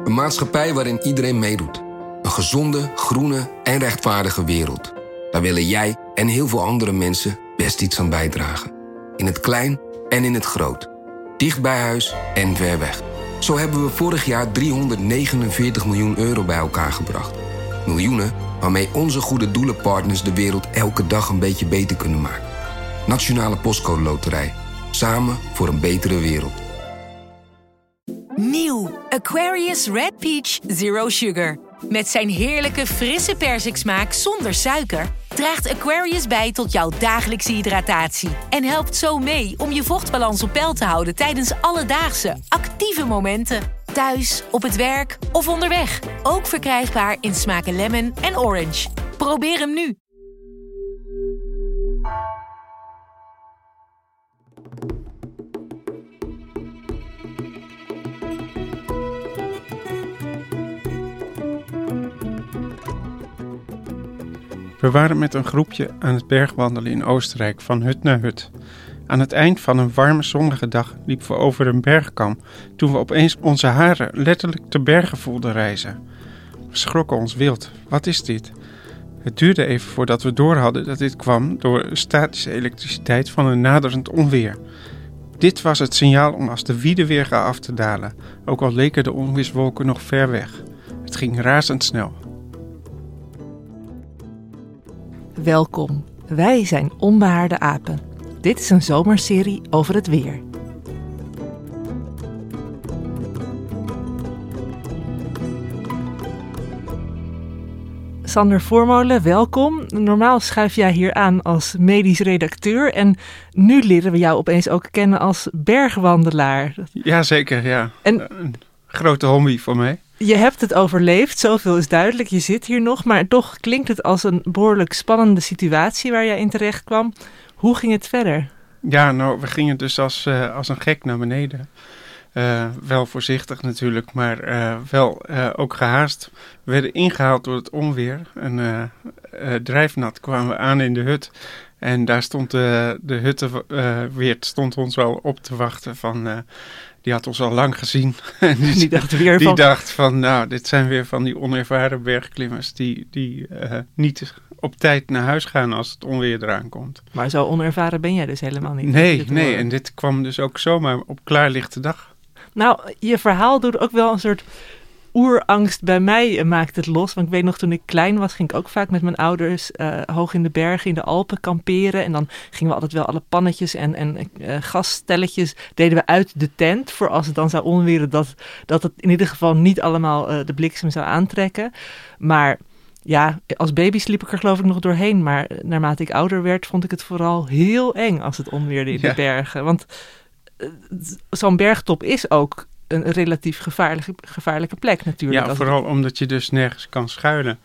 Een maatschappij waarin iedereen meedoet. Een gezonde, groene en rechtvaardige wereld. Daar willen jij en heel veel andere mensen best iets aan bijdragen. In het klein en in het groot. Dicht bij huis en ver weg. Zo hebben we vorig jaar 349 miljoen euro bij elkaar gebracht. Miljoenen waarmee onze goede doelenpartners de wereld elke dag een beetje beter kunnen maken. Nationale Postcode Loterij. Samen voor een betere wereld. Nieuw Aquarius Red Peach Zero Sugar. Met zijn heerlijke frisse persiksmaak zonder suiker draagt Aquarius bij tot jouw dagelijkse hydratatie. En helpt zo mee om je vochtbalans op peil te houden tijdens alledaagse, actieve momenten. Thuis, op het werk of onderweg. Ook verkrijgbaar in smaken lemon en orange. Probeer hem nu. We waren met een groepje aan het bergwandelen in Oostenrijk van hut naar hut. Aan het eind van een warme zonnige dag liepen we over een bergkam toen we opeens onze haren letterlijk te bergen voelden rijzen. We schrokken ons wild. Wat is dit? Het duurde even voordat we doorhadden dat dit kwam door statische elektriciteit van een naderend onweer. Dit was het signaal om als de wiede weer af te dalen, ook al leken de onweerswolken nog ver weg. Het ging razendsnel. Welkom, wij zijn Onbehaarde Apen. Dit is een zomerserie over het weer. Sander Voormolen, welkom. Normaal schuif jij hier aan als medisch redacteur en nu leren we jou opeens ook kennen als bergwandelaar. Jazeker, ja. En een grote hobby voor mij. Je hebt het overleefd, zoveel is duidelijk. Je zit hier nog, maar toch klinkt het als een behoorlijk spannende situatie waar jij in terecht kwam. Hoe ging het verder? Ja, nou, we gingen dus als een gek naar beneden. Wel voorzichtig natuurlijk, maar wel ook gehaast. We werden ingehaald door het onweer. En drijfnat kwamen we aan in de hut. En daar stond de huttenweert stond ons wel op te wachten van... Die had ons al lang gezien. Die dacht van, nou, dit zijn weer van die onervaren bergklimmers die niet op tijd naar huis gaan als het onweer eraan komt. Maar zo onervaren ben jij dus helemaal niet. Nee, en dit kwam dus ook zomaar op klaarlichte dag. Nou, je verhaal doet ook wel een soort oerangst bij mij, maakt het los. Want ik weet nog, toen ik klein was, ging ik ook vaak met mijn ouders hoog in de bergen, in de Alpen kamperen. En dan gingen we altijd wel alle pannetjes en gasstelletjes deden we uit de tent. Voor als het dan zou onweren, dat het in ieder geval niet allemaal de bliksem zou aantrekken. Maar ja, als baby sliep ik er geloof ik nog doorheen. Maar naarmate ik ouder werd, vond ik het vooral heel eng als het onweerde in de bergen. Want zo'n bergtop is ook een relatief gevaarlijke plek natuurlijk. Ja, vooral omdat je dus nergens kan schuilen.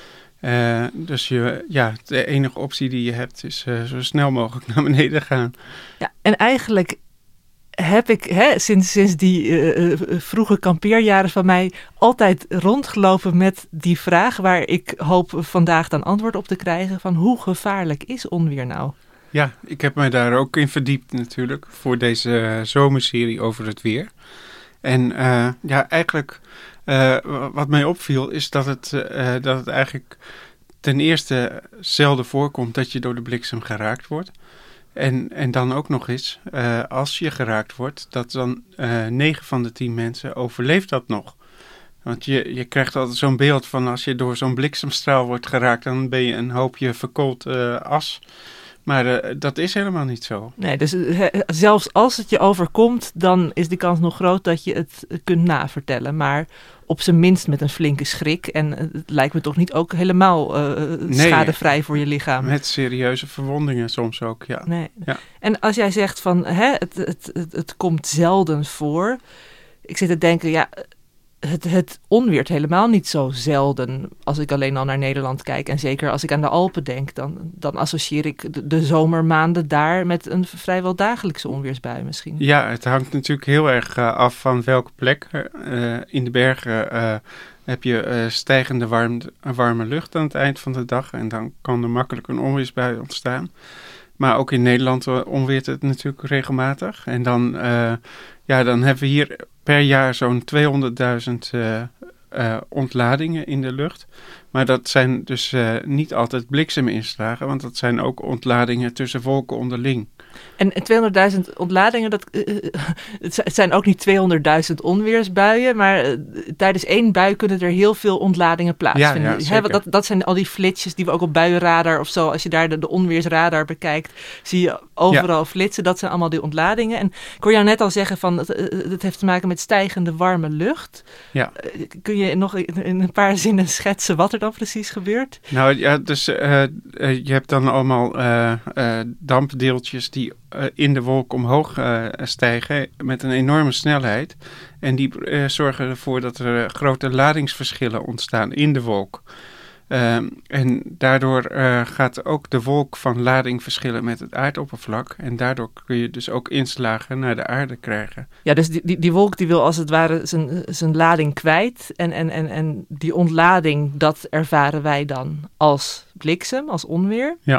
Dus de enige optie die je hebt is zo snel mogelijk naar beneden gaan. Ja, en eigenlijk heb ik sinds die vroege kampeerjaren van mij altijd rondgelopen met die vraag waar ik hoop vandaag dan antwoord op te krijgen van hoe gevaarlijk is onweer nou? Ja, ik heb mij daar ook in verdiept natuurlijk voor deze zomerserie over het weer. En eigenlijk wat mij opviel is dat het eigenlijk ten eerste zelden voorkomt dat je door de bliksem geraakt wordt. En dan ook nog eens, als je geraakt wordt, dat dan 9 van de 10 mensen overleeft dat nog. Want je krijgt altijd zo'n beeld van als je door zo'n bliksemstraal wordt geraakt, dan ben je een hoopje verkoold as. Maar dat is helemaal niet zo. Nee, dus zelfs als het je overkomt, dan is de kans nog groot dat je het kunt navertellen. Maar op zijn minst met een flinke schrik. En het lijkt me toch niet ook helemaal schadevrij voor je lichaam. Met serieuze verwondingen soms ook, ja. Nee. Ja. En als jij zegt van het komt zelden voor. Ik zit te denken, ja, het onweert helemaal niet zo zelden als ik alleen al naar Nederland kijk. En zeker als ik aan de Alpen denk, dan associeer ik de zomermaanden daar met een vrijwel dagelijkse onweersbui misschien. Ja, het hangt natuurlijk heel erg af van welke plek. In de bergen heb je stijgende warme lucht aan het eind van de dag. En dan kan er makkelijk een onweersbui ontstaan. Maar ook in Nederland onweert het natuurlijk regelmatig. En dan hebben we hier per jaar zo'n 200.000 ontladingen in de lucht. Maar dat zijn dus niet altijd blikseminslagen, want dat zijn ook ontladingen tussen wolken onderling. En 200.000 ontladingen, het zijn ook niet 200.000 onweersbuien, maar tijdens één bui kunnen er heel veel ontladingen plaatsvinden. Ja, dat zijn al die flitsjes die we ook op buienradar of zo, als je daar de onweersradar bekijkt, zie je overal flitsen. Dat zijn allemaal die ontladingen. En ik hoor jou net al zeggen van het heeft te maken met stijgende warme lucht. Ja. Kun je nog in een paar zinnen schetsen wat er dan precies gebeurt? Nou ja, dus je hebt dan allemaal dampdeeltjes die in de wolk omhoog stijgen met een enorme snelheid. En die zorgen ervoor dat er grote ladingsverschillen ontstaan in de wolk. En daardoor gaat ook de wolk van lading verschillen met het aardoppervlak. En daardoor kun je dus ook inslagen naar de aarde krijgen. Ja, dus die wolk die wil als het ware zijn lading kwijt. En die ontlading, dat ervaren wij dan als bliksem, als onweer. Ja.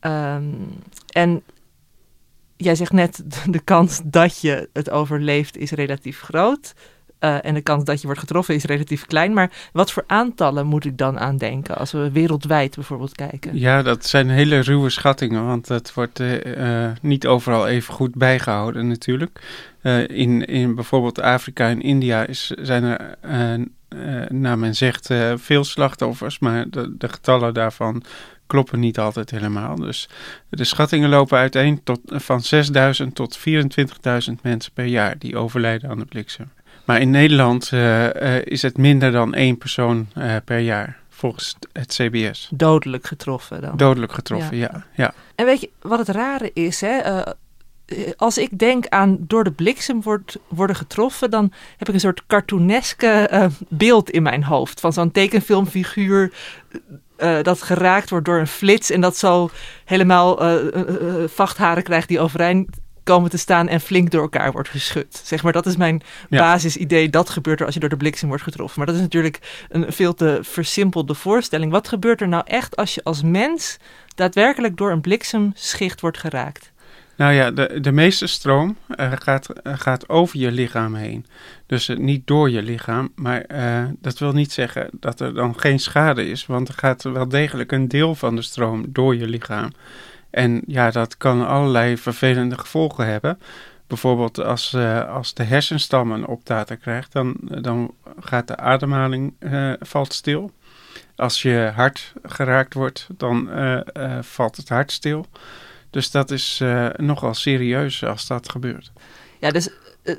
En jij zegt net, de kans dat je het overleeft is relatief groot. En de kans dat je wordt getroffen is relatief klein. Maar wat voor aantallen moet ik dan aan denken als we wereldwijd bijvoorbeeld kijken? Ja, dat zijn hele ruwe schattingen, want het wordt niet overal even goed bijgehouden natuurlijk. In bijvoorbeeld Afrika en India zijn er, naar men zegt, veel slachtoffers, maar de getallen daarvan kloppen niet altijd helemaal. Dus de schattingen lopen uiteen van 6.000 tot 24.000 mensen per jaar die overlijden aan de bliksem. Maar in Nederland is het minder dan 1 persoon per jaar, volgens het CBS. Dodelijk getroffen dan? Dodelijk getroffen, ja. En weet je, wat het rare is, hè? Als ik denk aan door de bliksem worden getroffen, dan heb ik een soort cartooneske beeld in mijn hoofd. Van zo'n tekenfilmfiguur dat geraakt wordt door een flits en dat zo helemaal vachtharen krijgt die overeind komen te staan en flink door elkaar wordt geschud. Zeg maar, dat is mijn basisidee. Dat gebeurt er als je door de bliksem wordt getroffen. Maar dat is natuurlijk een veel te versimpelde voorstelling. Wat gebeurt er nou echt als je als mens daadwerkelijk door een bliksemschicht wordt geraakt? Nou ja, de meeste stroom gaat over je lichaam heen. Dus niet door je lichaam. Maar dat wil niet zeggen dat er dan geen schade is. Want er gaat wel degelijk een deel van de stroom door je lichaam. En ja, dat kan allerlei vervelende gevolgen hebben. Bijvoorbeeld als de hersenstam een optater krijgt, dan gaat de ademhaling valt stil. Als je hart geraakt wordt, dan valt het hart stil. Dus dat is nogal serieus als dat gebeurt. Ja, dus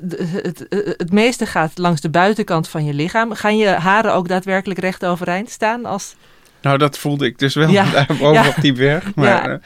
het meeste gaat langs de buitenkant van je lichaam. Gaan je haren ook daadwerkelijk recht overeind staan als... Nou, dat voelde ik dus wel daarboven op die berg. Maar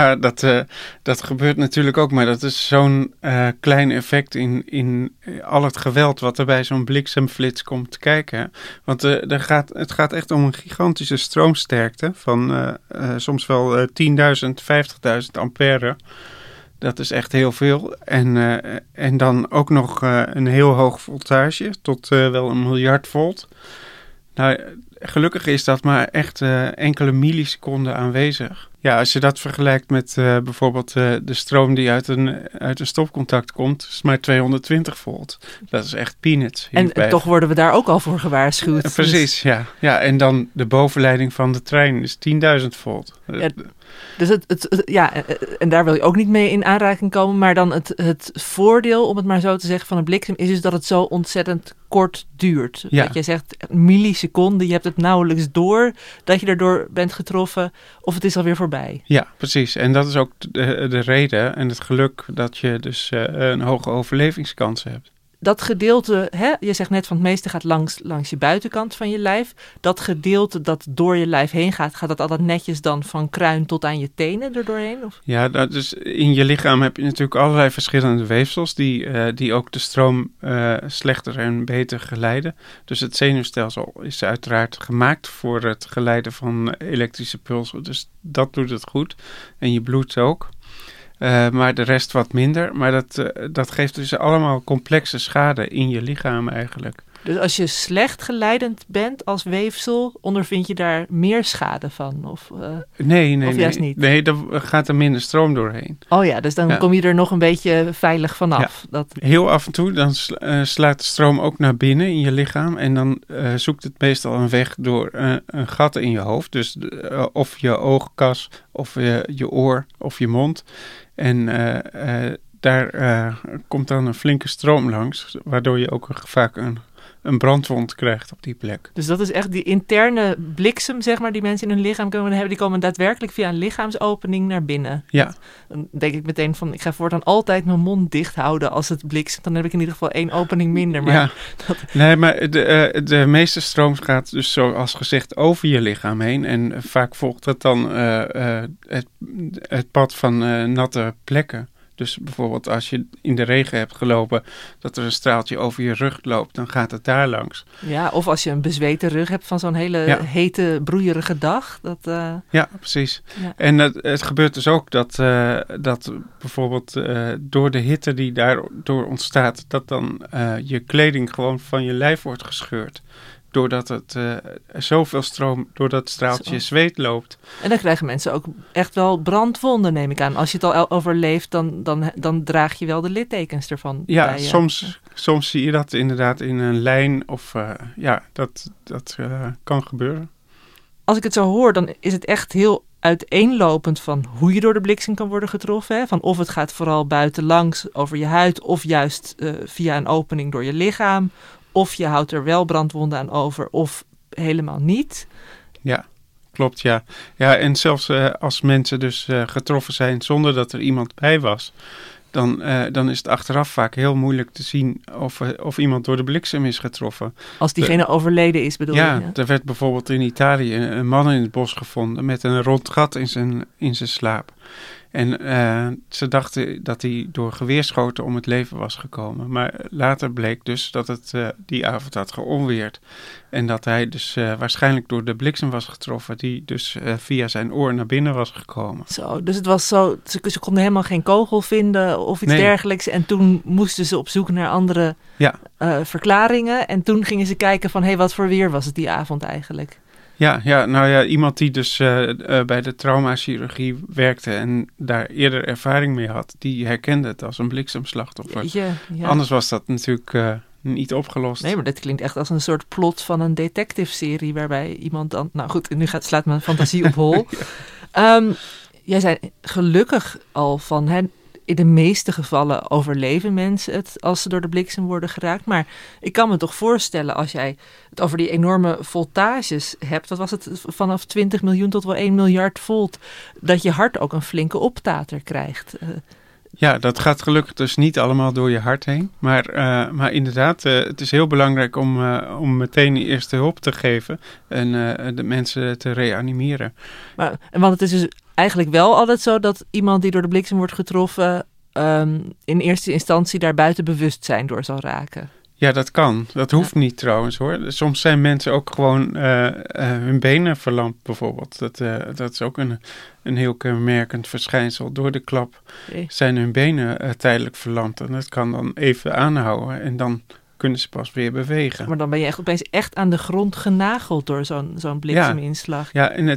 dat gebeurt natuurlijk ook. Maar dat is zo'n klein effect in al het geweld wat er bij zo'n bliksemflits komt kijken. Want het gaat echt om een gigantische stroomsterkte van soms wel 10.000, 50.000 ampère. Dat is echt heel veel. En dan ook nog een heel hoog voltage tot wel 1 miljard volt. Nou, gelukkig is dat maar echt enkele milliseconden aanwezig. Ja, als je dat vergelijkt met bijvoorbeeld de stroom die uit een stopcontact komt, is maar 220 volt. Dat is echt peanuts. En toch worden we daar ook al voor gewaarschuwd. Precies, ja. En dan de bovenleiding van de trein is 10.000 volt. Ja, dus en daar wil je ook niet mee in aanraking komen. Maar dan het voordeel, om het maar zo te zeggen, van een bliksem is dus dat het zo ontzettend kort duurt. Ja. Dat je zegt milliseconden, je hebt het nauwelijks door dat je erdoor bent getroffen of het is alweer voorbij. Ja, precies. En dat is ook de reden en het geluk dat je dus een hoge overlevingskans hebt. Dat gedeelte, je zegt net van het meeste gaat langs je buitenkant van je lijf. Dat gedeelte dat door je lijf heen gaat dat altijd netjes dan van kruin tot aan je tenen erdoorheen? Of? Ja, dus in je lichaam heb je natuurlijk allerlei verschillende weefsels die ook de stroom slechter en beter geleiden. Dus het zenuwstelsel is uiteraard gemaakt voor het geleiden van elektrische pulsen. Dus dat doet het goed. En je bloed ook. Maar de rest wat minder. Maar dat geeft dus allemaal complexe schade in je lichaam eigenlijk. Dus als je slecht geleidend bent als weefsel, ondervind je daar meer schade van? Of juist niet? Nee, dan gaat er minder stroom doorheen. Oh ja, dus dan kom je er nog een beetje veilig vanaf. Ja. Heel af en toe, dan slaat de stroom ook naar binnen in je lichaam. En dan zoekt het meestal een weg door een gat in je hoofd. Dus of je oogkas, of je oor, of je mond. En daar komt dan een flinke stroom langs, waardoor je ook vaak een brandwond krijgt op die plek. Dus dat is echt die interne bliksem, zeg maar, die mensen in hun lichaam kunnen hebben. Die komen daadwerkelijk via een lichaamsopening naar binnen. Ja. Dan denk ik meteen van, ik ga voortaan altijd mijn mond dicht houden als het bliksemt. Dan heb ik in ieder geval 1 opening minder. Maar ja. Nee, maar de meeste stroom gaat dus zoals gezegd over je lichaam heen. En vaak volgt het dan het pad van natte plekken. Dus bijvoorbeeld als je in de regen hebt gelopen, dat er een straaltje over je rug loopt, dan gaat het daar langs. Ja, of als je een bezweten rug hebt van zo'n hele hete, broeierige dag. Ja, precies. Ja. En het gebeurt dus ook dat bijvoorbeeld door de hitte die daardoor ontstaat, dat dan je kleding gewoon van je lijf wordt gescheurd. Doordat het zoveel stroom door dat straaltje zweet loopt. En dan krijgen mensen ook echt wel brandwonden, neem ik aan. Als je het al overleeft, dan draag je wel de littekens ervan. Ja, soms zie je dat inderdaad in een lijn. Of dat kan gebeuren. Als ik het zo hoor, dan is het echt heel uiteenlopend van hoe je door de bliksem kan worden getroffen. Hè? Van of het gaat vooral buitenlangs over je huid, of juist via een opening door je lichaam. Of je houdt er wel brandwonden aan over, of helemaal niet. Ja, klopt, ja. Ja, en zelfs als mensen dus getroffen zijn zonder dat er iemand bij was, dan is het achteraf vaak heel moeilijk te zien of iemand door de bliksem is getroffen. Als diegene overleden is, bedoel je? Ja, er werd bijvoorbeeld in Italië een man in het bos gevonden met een rond gat in zijn slaap. En ze dachten dat hij door geweerschoten om het leven was gekomen. Maar later bleek dus dat het die avond had geonweerd. En dat hij dus waarschijnlijk door de bliksem was getroffen, die dus via zijn oor naar binnen was gekomen. Zo, dus het was zo, ze konden helemaal geen kogel vinden of iets dergelijks. En toen moesten ze op zoek naar andere verklaringen. En toen gingen ze kijken van, wat voor weer was het die avond eigenlijk? Ja, iemand die dus bij de traumachirurgie werkte en daar eerder ervaring mee had, die herkende het als een bliksemslachtoffer. Ja. Anders was dat natuurlijk niet opgelost. Nee, maar dit klinkt echt als een soort plot van een detective-serie waarbij iemand dan... Nou goed, nu slaat mijn fantasie op hol. Jij zei gelukkig al van... In de meeste gevallen overleven mensen het als ze door de bliksem worden geraakt. Maar ik kan me toch voorstellen als jij het over die enorme voltages hebt. Wat was het? Vanaf 20 miljoen tot wel 1 miljard volt. Dat je hart ook een flinke optater krijgt. Ja, dat gaat gelukkig dus niet allemaal door je hart heen. Maar inderdaad, het is heel belangrijk om meteen de eerste hulp te geven. En de mensen te reanimeren. Want het is dus eigenlijk wel altijd zo dat iemand die door de bliksem wordt getroffen in eerste instantie daar buiten bewustzijn door zal raken. Ja, dat kan. Dat hoeft niet trouwens hoor. Soms zijn mensen ook gewoon hun benen verlamd bijvoorbeeld. Dat is ook een heel kenmerkend verschijnsel. Door de klap zijn hun benen tijdelijk verlamd. En dat kan dan even aanhouden en dan kunnen ze pas weer bewegen. Maar dan ben je opeens echt aan de grond genageld door zo'n blikseminslag. Ja, en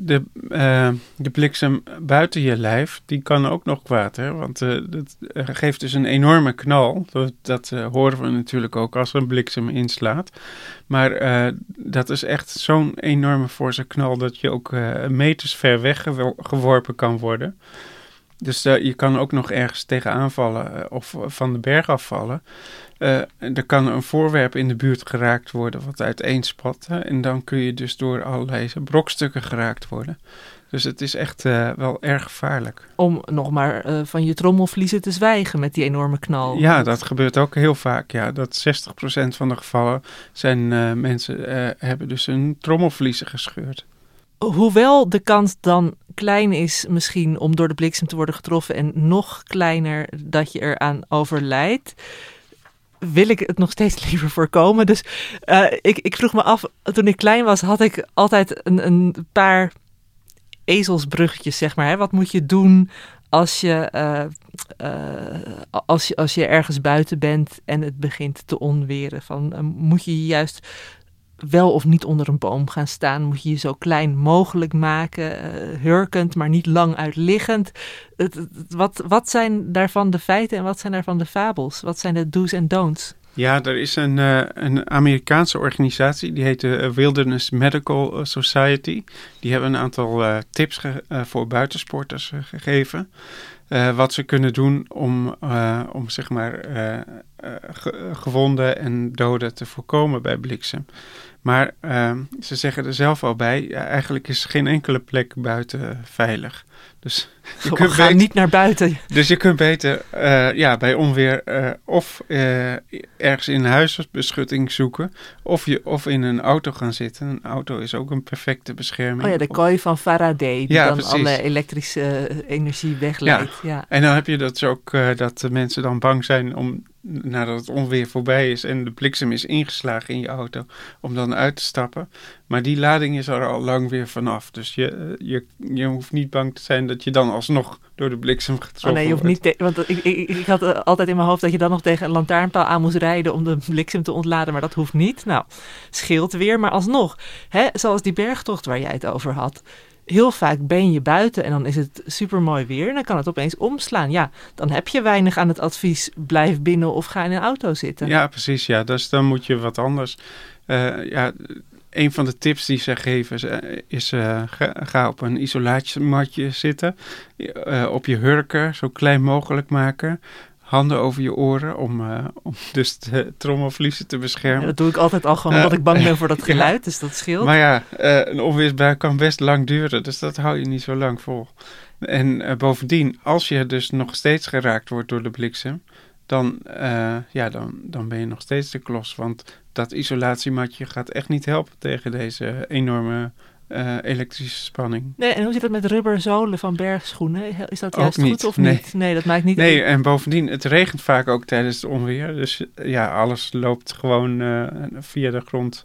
de bliksem buiten je lijf, die kan ook nog kwaad. Hè? Want dat geeft dus een enorme knal. Dat horen we natuurlijk ook als een bliksem inslaat. Maar dat is echt zo'n enorme forse knal dat je ook meters ver weg geworpen kan worden. Dus je kan ook nog ergens tegenaan vallen of van de berg afvallen. Er kan een voorwerp in de buurt geraakt worden wat uiteenspat. En dan kun je dus door allerlei brokstukken geraakt worden. Dus het is echt wel erg gevaarlijk. Om nog maar van je trommelvliezen te zwijgen met die enorme knal. Ja, dat gebeurt ook heel vaak. Ja, dat 60% van de gevallen zijn mensen hebben dus hun trommelvliezen gescheurd. Hoewel de kans dan klein is misschien om door de bliksem te worden getroffen en nog kleiner dat je eraan overlijdt, wil ik het nog steeds liever voorkomen. Dus ik vroeg me af, toen ik klein was, had ik altijd een paar ezelsbruggetjes, zeg maar. Hè? Wat moet je doen als je ergens buiten bent en het begint te onweren, moet je juist wel of niet onder een boom gaan staan? Moet je je zo klein mogelijk maken, hurkend, maar niet lang uitliggend? Wat zijn daarvan de feiten en wat zijn daarvan de fabels? Wat zijn de do's en don'ts? Ja, er is een Amerikaanse organisatie, die heet de Wilderness Medical Society. Die hebben een aantal tips voor buitensporters gegeven. Wat ze kunnen doen om zeg maar gewonden en doden te voorkomen bij bliksem. Maar ze zeggen er zelf al bij, eigenlijk is geen enkele plek buiten veilig. Dus je kunt ga niet naar buiten. Dus je kunt beter bij onweer of ergens in huisbeschutting zoeken, of in een auto gaan zitten. Een auto is ook een perfecte bescherming. Oh ja, de kooi van Faraday, die dan precies. alle elektrische energie wegleidt. Ja. En dan heb je dat ook dat de mensen dan bang zijn om, nadat het onweer voorbij is en de bliksem is ingeslagen in je auto, om dan uit te stappen. Maar die lading is er al lang weer vanaf. Dus je hoeft niet bang te zijn dat je dan alsnog door de bliksem getroffen nee, je hoeft niet. Want ik had altijd in mijn hoofd dat je dan nog tegen een lantaarnpaal aan moest rijden om de bliksem te ontladen. Maar dat hoeft niet. Nou, scheelt weer. Maar alsnog, zoals die bergtocht waar jij het over had. Heel vaak ben je buiten en dan is het supermooi weer en dan kan het opeens omslaan. Ja, dan heb je weinig aan het advies, blijf binnen of ga in een auto zitten. Ja, precies. Ja. Dus dan moet je wat anders. Een van de tips die ze geven is ga op een isolatiematje zitten. Op je hurken, zo klein mogelijk maken. Handen over je oren om dus de trommelvliezen te beschermen. Ja, dat doe ik altijd al gewoon omdat ik bang ben voor dat geluid, dus dat scheelt. Maar ja, een onweersbui kan best lang duren, dus dat hou je niet zo lang vol. En bovendien, als je dus nog steeds geraakt wordt door de bliksem, dan ben je nog steeds de klos. Want dat isolatiematje gaat echt niet helpen tegen deze enorme elektrische spanning. Nee, en hoe zit het met rubberzolen van bergschoenen? Is dat ook juist niet. goed of Nee. niet? Nee, dat maakt niet Nee, en bovendien, het regent vaak ook tijdens het onweer. Dus alles loopt gewoon via de grond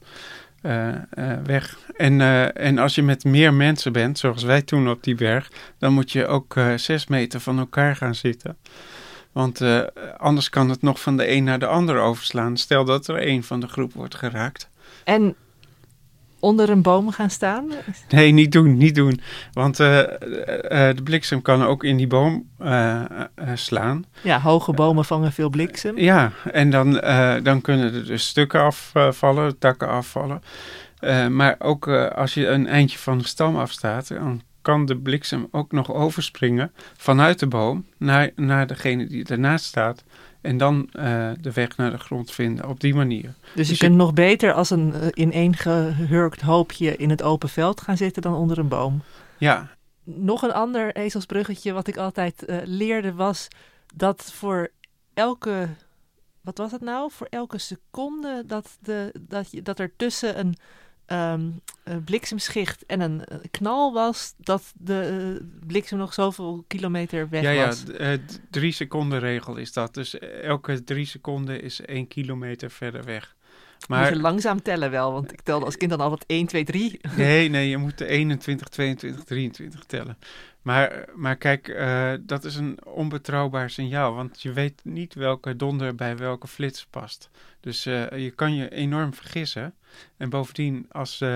weg. En als je met meer mensen bent, zoals wij toen op die berg, dan moet je ook 6 meter van elkaar gaan zitten. Want anders kan het nog van de een naar de ander overslaan. Stel dat er een van de groep wordt geraakt. En onder een boom gaan staan? Nee, niet doen. Want de bliksem kan ook in die boom slaan. Ja, hoge bomen vangen veel bliksem. Ja, en dan kunnen er dus stukken afvallen, takken afvallen. Maar ook als je een eindje van de stam afstaat, dan kan de bliksem ook nog overspringen vanuit de boom naar degene die ernaast staat. En dan de weg naar de grond vinden op die manier. Dus je kunt nog beter als een ineengehurkt hoopje in het open veld gaan zitten dan onder een boom. Ja. Nog een ander ezelsbruggetje wat ik altijd leerde was dat voor elke, wat was het nou? Voor elke seconde dat er tussen een bliksemschicht en een knal was, dat de bliksem nog zoveel kilometer weg was. Ja, 3 seconden regel is dat. Dus elke 3 seconden is 1 kilometer verder weg. Maar moet je langzaam tellen wel, want ik telde als kind dan altijd 1, 2, 3. Nee, je moet de 21, 22, 23 tellen. Maar kijk, dat is een onbetrouwbaar signaal, want je weet niet welke donder bij welke flits past. Dus je kan je enorm vergissen. En bovendien,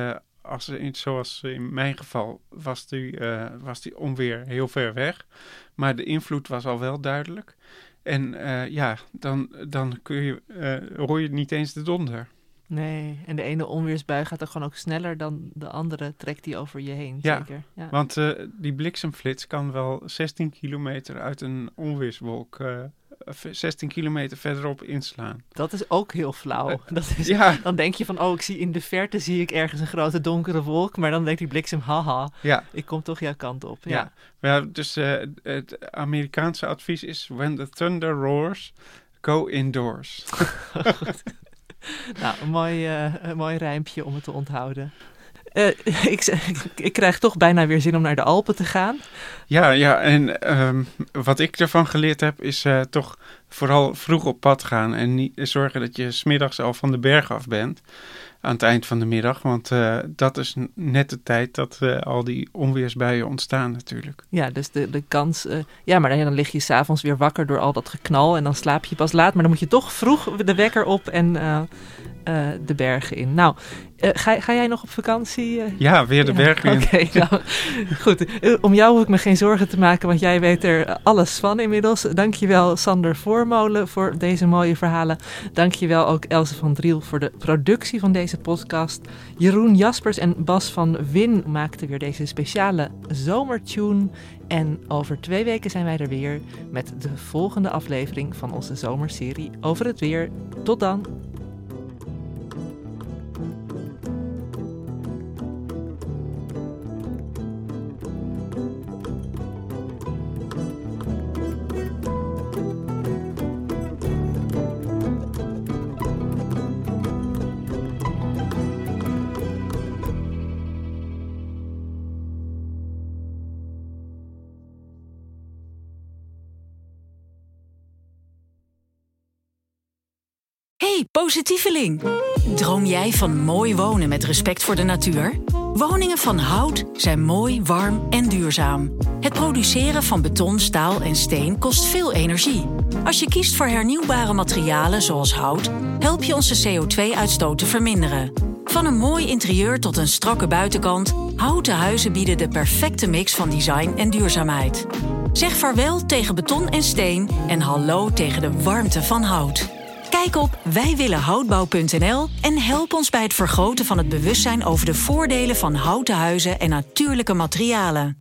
zoals in mijn geval, was die onweer heel ver weg. Maar de invloed was al wel duidelijk. En dan hoor je niet eens de donder. Nee, en de ene onweersbui gaat er gewoon ook sneller dan de andere, trekt die over je heen. Ja, zeker. Ja. Want die bliksemflits kan wel 16 kilometer uit een onweerswolk 16 kilometer verderop inslaan. Dat is ook heel flauw. Dan denk je van, ik zie in de verte zie ik ergens een grote donkere wolk, maar dan denkt die bliksem, haha, ik kom toch jouw kant op. Ja, dus het Amerikaanse advies is, when the thunder roars, go indoors. Nou, een mooi rijmpje om het te onthouden. Ik krijg toch bijna weer zin om naar de Alpen te gaan. Ja, en wat ik ervan geleerd heb is toch vooral vroeg op pad gaan en niet zorgen dat je 's middags al van de berg af bent. aan het eind van de middag. Want dat is net de tijd dat al die onweersbuien ontstaan natuurlijk. Ja, dus de kans... maar dan lig je 's avonds weer wakker door al dat geknal en dan slaap je pas laat. Maar dan moet je toch vroeg de wekker op en de bergen in. Nou, ga jij nog op vakantie? Ja, weer de bergen in. Oké, nou, goed. Om jou hoef ik me geen zorgen te maken, want jij weet er alles van inmiddels. Dankjewel Sander Voormolen voor deze mooie verhalen. Dankjewel ook Else van Driel voor de productie van deze podcast. Jeroen Jaspers en Bas van Win maakten weer deze speciale zomertune. En over 2 weken zijn wij er weer met de volgende aflevering van onze zomerserie over het weer. Tot dan! Hey, positieveling! Droom jij van mooi wonen met respect voor de natuur? Woningen van hout zijn mooi, warm en duurzaam. Het produceren van beton, staal en steen kost veel energie. Als je kiest voor hernieuwbare materialen zoals hout, help je onze CO2-uitstoot te verminderen. Van een mooi interieur tot een strakke buitenkant, houten huizen bieden de perfecte mix van design en duurzaamheid. Zeg vaarwel tegen beton en steen en hallo tegen de warmte van hout. Kijk op wijwillenhoutbouw.nl en help ons bij het vergroten van het bewustzijn over de voordelen van houten huizen en natuurlijke materialen.